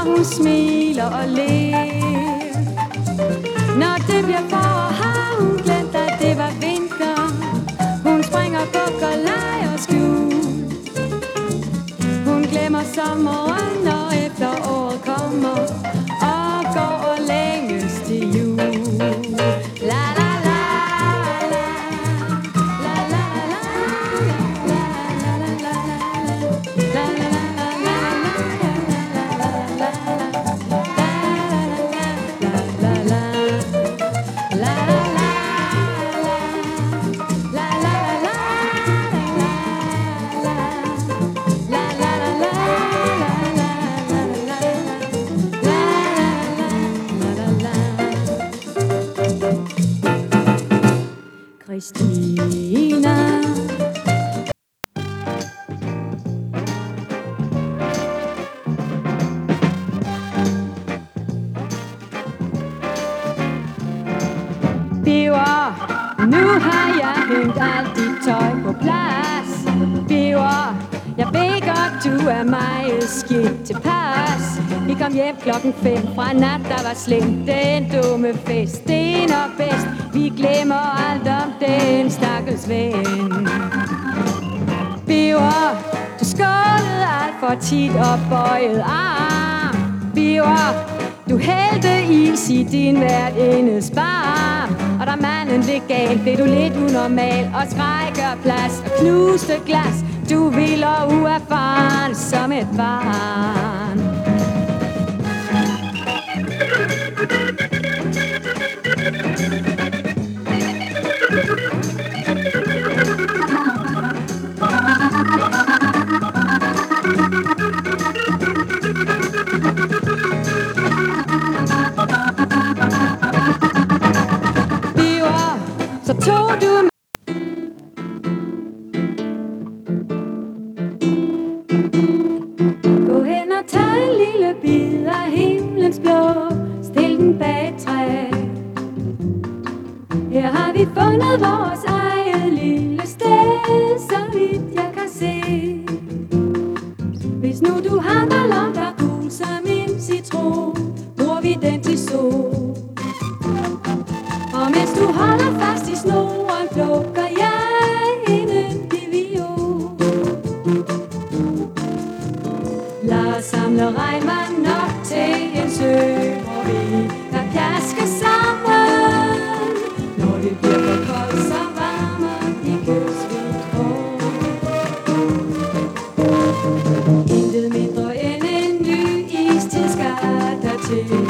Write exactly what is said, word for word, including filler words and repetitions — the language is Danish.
hun smiler og ler. Når det bliver forår, har hun glemt, at det var vinter. Hun springer, bukker, leger skjul. Hun glemmer sommeren, når efteråret kommer og går og længes til jul. La la la la la la la la la la la Christina. Biver, nu har jeg hængt alt dit tøj på plads. Biver, jeg ved godt, du er meget skidt tilpas. Vi kom hjem klokken fem fra nat, der var slemt. Den dumme fest, den og bedst. Vi glemmer alt om den stakkels ven. Biver, du skålede alt for tit og bøjet arm. Biver, du hældte is i din værtindes barm. Og da manden blev gal, blev du lidt unormal og skrækker plads og knuste glas. Du vil og uerfaren som et barn. Biver, så tog du gå hen og tag en lille bid af himlens blå. Stil den bag et træ. Her har vi fundet vores eget lille sted, så vidt jeg kan se. Hvis nu du har en ballon, der er gul som en citron, bruger vi den til sol. Og mens du holder fast i snoren, plukker jeg en yndig viol. Lad os samle regnvand op til en sø, hvor vi kan plaske sammen. Når det bliver for koldt, så varmer de kystvigt hår. Intet mindre end en ny istid skal der til.